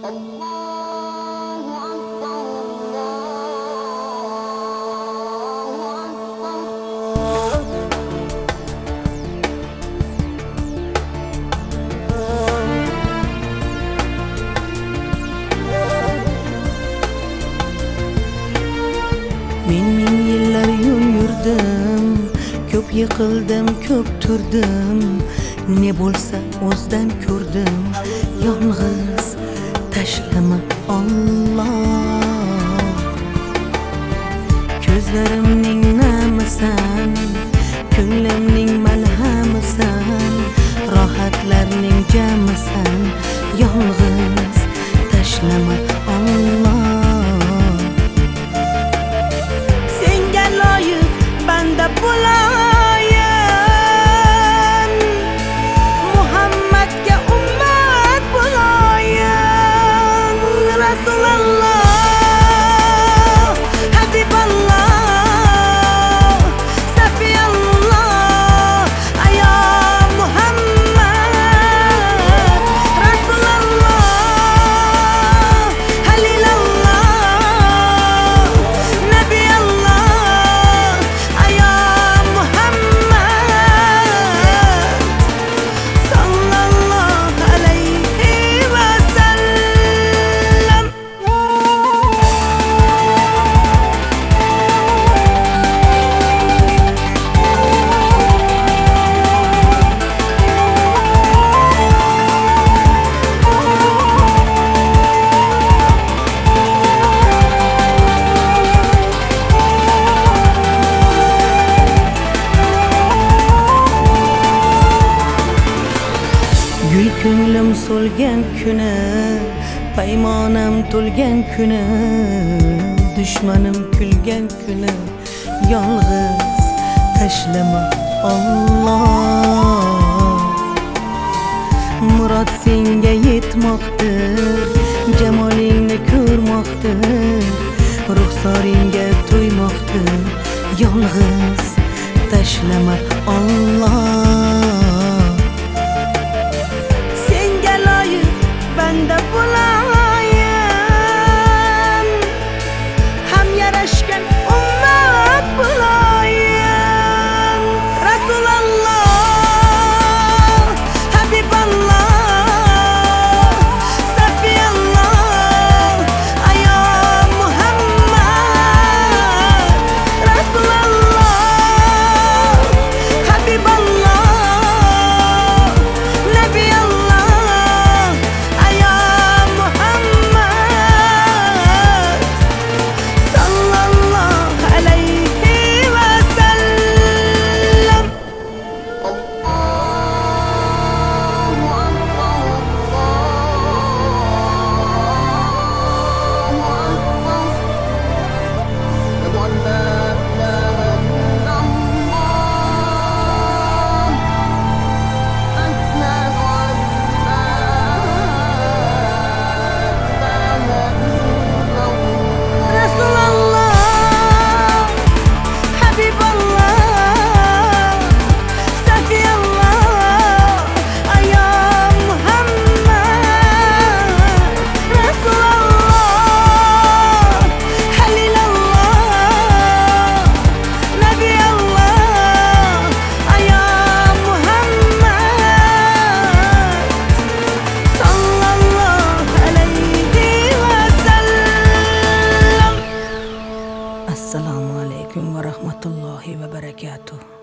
Men ming yillar yo'l yurdim, ko'p yiqildim, ko'p turdim. Ne bo'lsa o'zdan ko'rdim. Yolg'iz tashlama Alloh. Ko'zlarimning namisan, ko'nglimning malhamisan, rohatlarning jamisan. Yolg'iz tashlama Alloh. Banda bo'layin, Muhammadga ummat bo'layin. Rasululloh, Habiballoh, Safiyalloh, ayo Muhammad. Rasululloh, Halilalloh, Nabiyalloh, gul ko'nglim so'lgan kuni, paymonam to'lgan kuni, dushmanim kulgan kuni. Yolg'iz tashlama Alloh. Murod senga yetmoqdir, jamolingni ko'rmoqdir, ruxsoringga to'ymoqdir. Yolg'iz tashlama Alloh. Banda bo'layin, ham yarashgan ummat bo'layin. Rasululloh, Habiballoh, Safiyalloh, ayo Muhammad. Rasululloh, Habiballoh, Nabiyalloh, Assalomu alaykum va rahmatullohi va barakatuh.